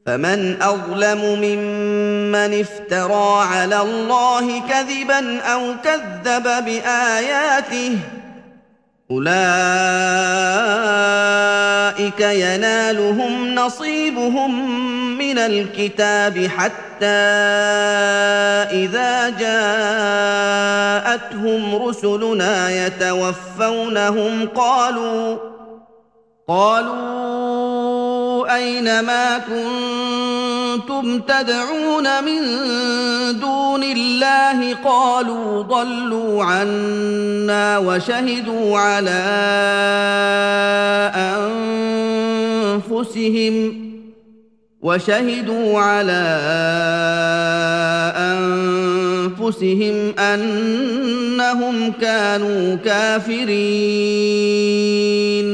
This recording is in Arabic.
فمن أظلم ممن افترى على الله كذبا أو كذب بآياته أولئك ينالهم نصيبهم من الكتاب حتى إذا جاءتهم رسلنا يتوفونهم قالوا أين ما كنتم تدعون من دون الله قالوا ضلوا عنا وشهدوا على أنفسهم أنهم كانوا كافرين